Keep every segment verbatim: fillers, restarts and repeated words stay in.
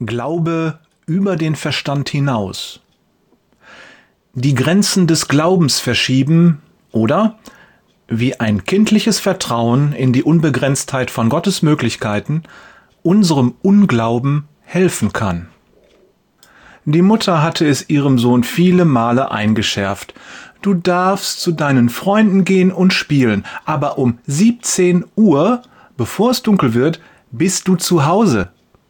Glaube über den Verstand hinaus. Die Grenzen des Glaubens verschieben oder wie ein kindliches Vertrauen in die Unbegrenztheit von Gottes Möglichkeiten unserem Unglauben helfen kann. Die Mutter hatte es ihrem Sohn viele Male eingeschärft. Du darfst zu deinen Freunden gehen und spielen, aber um siebzehn Uhr, bevor es dunkel wird, bist du zu Hause.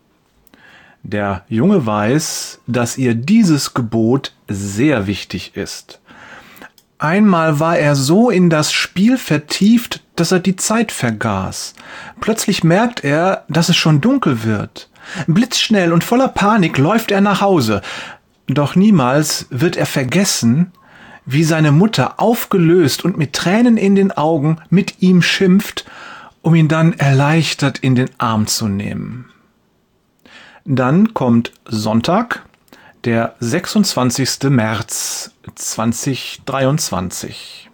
Der Junge weiß, dass ihr dieses Gebot sehr wichtig ist. Einmal war er so in das Spiel vertieft, dass er die Zeit vergaß. Plötzlich merkt er, dass es schon dunkel wird. Blitzschnell und voller Panik läuft er nach Hause. Doch niemals wird er vergessen, wie seine Mutter aufgelöst und mit Tränen in den Augen mit ihm schimpft, um ihn dann erleichtert in den Arm zu nehmen. Dann kommt Sonntag, der sechsundzwanzigster März zweitausenddreiundzwanzig.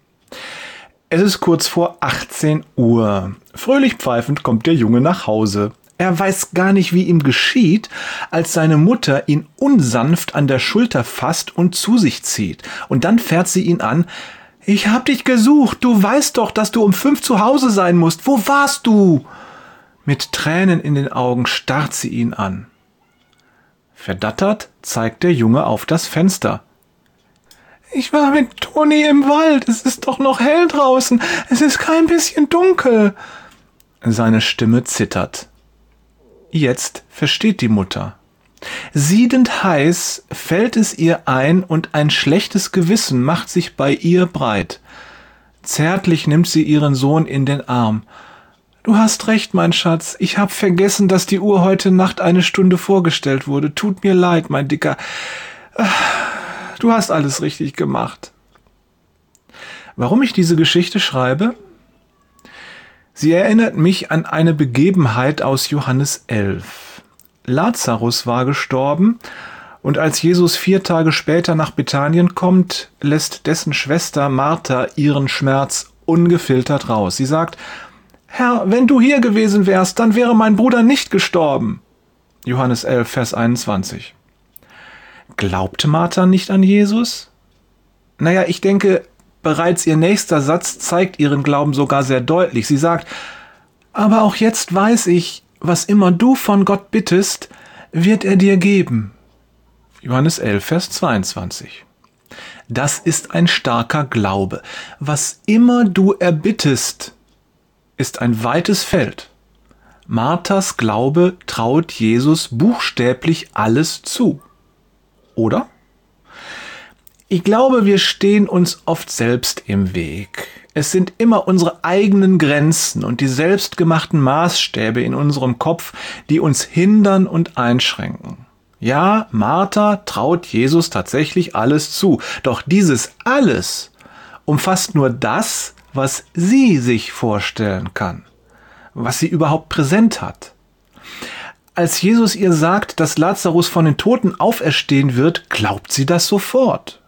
Es ist kurz vor achtzehn Uhr. Fröhlich pfeifend kommt der Junge nach Hause. Er weiß gar nicht, wie ihm geschieht, als seine Mutter ihn unsanft an der Schulter fasst und zu sich zieht. Und dann fährt sie ihn an. »Ich hab dich gesucht. Du weißt doch, dass du um fünf zu Hause sein musst. Wo warst du?« Mit Tränen in den Augen starrt sie ihn an. Verdattert zeigt der Junge auf das Fenster. »Ich war mit Toni im Wald. Es ist doch noch hell draußen. Es ist kein bisschen dunkel.« Seine Stimme zittert. Jetzt versteht die Mutter. Siedend heiß fällt es ihr ein und ein schlechtes Gewissen macht sich bei ihr breit. Zärtlich nimmt sie ihren Sohn in den Arm. »Du hast recht, mein Schatz. Ich hab vergessen, dass die Uhr heute Nacht eine Stunde vorgestellt wurde. Tut mir leid, mein Dicker. Du hast alles richtig gemacht.« Warum ich diese Geschichte schreibe? Sie erinnert mich an eine Begebenheit aus Johannes elf. Lazarus war gestorben und als Jesus vier Tage später nach Bethanien kommt, lässt dessen Schwester Martha ihren Schmerz ungefiltert raus. Sie sagt: »Herr, wenn du hier gewesen wärst, dann wäre mein Bruder nicht gestorben.« Johannes elf, Vers einundzwanzig. Glaubte Martha nicht an Jesus? Naja, ich denke, bereits ihr nächster Satz zeigt ihren Glauben sogar sehr deutlich. Sie sagt: »Aber auch jetzt weiß ich, was immer du von Gott bittest, wird er dir geben.« Johannes elf, Vers zweiundzwanzig. Das ist ein starker Glaube. Was immer du erbittest, ist ein weites Feld. Marthas Glaube traut Jesus buchstäblich alles zu. Oder? Ich glaube, wir stehen uns oft selbst im Weg. Es sind immer unsere eigenen Grenzen und die selbstgemachten Maßstäbe in unserem Kopf, die uns hindern und einschränken. Ja, Martha traut Jesus tatsächlich alles zu. Doch dieses alles umfasst nur das, was sie sich vorstellen kann, was sie überhaupt präsent hat. Als Jesus ihr sagt, dass Lazarus von den Toten auferstehen wird, glaubt sie das sofort.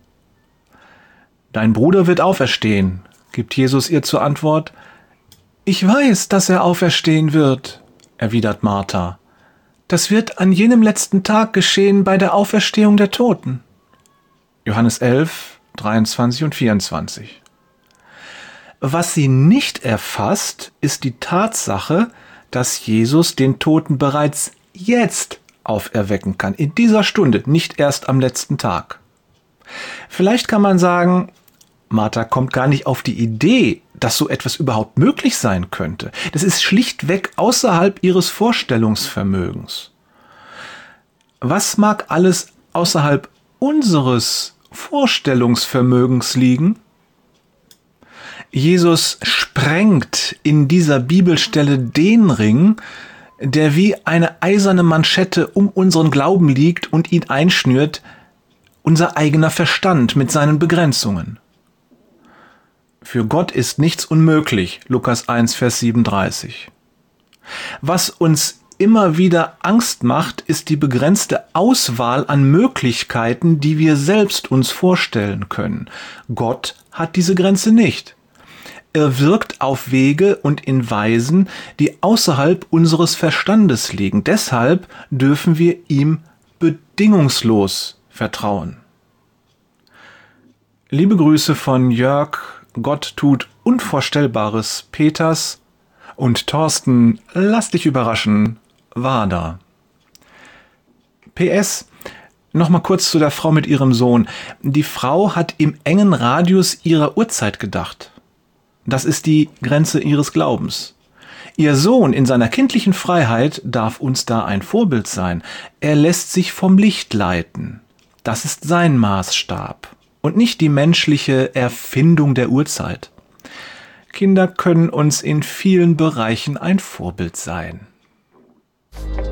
»Dein Bruder wird auferstehen«, gibt Jesus ihr zur Antwort. »Ich weiß, dass er auferstehen wird«, erwidert Martha. »Das wird an jenem letzten Tag geschehen bei der Auferstehung der Toten.« Johannes elf, dreiundzwanzig und vierundzwanzig. Was sie nicht erfasst, ist die Tatsache, dass Jesus den Toten bereits jetzt auferwecken kann, in dieser Stunde, nicht erst am letzten Tag. Vielleicht kann man sagen, Martha kommt gar nicht auf die Idee, dass so etwas überhaupt möglich sein könnte. Das ist schlichtweg außerhalb ihres Vorstellungsvermögens. Was mag alles außerhalb unseres Vorstellungsvermögens liegen? Jesus sprengt in dieser Bibelstelle den Ring, der wie eine eiserne Manschette um unseren Glauben liegt und ihn einschnürt, unser eigener Verstand mit seinen Begrenzungen. Für Gott ist nichts unmöglich, Lukas eins, Vers siebenunddreißig. Was uns immer wieder Angst macht, ist die begrenzte Auswahl an Möglichkeiten, die wir selbst uns vorstellen können. Gott hat diese Grenze nicht. Er wirkt auf Wege und in Weisen, die außerhalb unseres Verstandes liegen. Deshalb dürfen wir ihm bedingungslos vertrauen. Liebe Grüße von Jörg, Gott tut Unvorstellbares, Peters und Thorsten, lass dich überraschen, Wader. P S Nochmal kurz zu der Frau mit ihrem Sohn. Die Frau hat im engen Radius ihrer Uhrzeit gedacht. Das ist die Grenze ihres Glaubens. Ihr Sohn in seiner kindlichen Freiheit darf uns da ein Vorbild sein. Er lässt sich vom Licht leiten. Das ist sein Maßstab und nicht die menschliche Erfindung der Uhrzeit. Kinder können uns in vielen Bereichen ein Vorbild sein.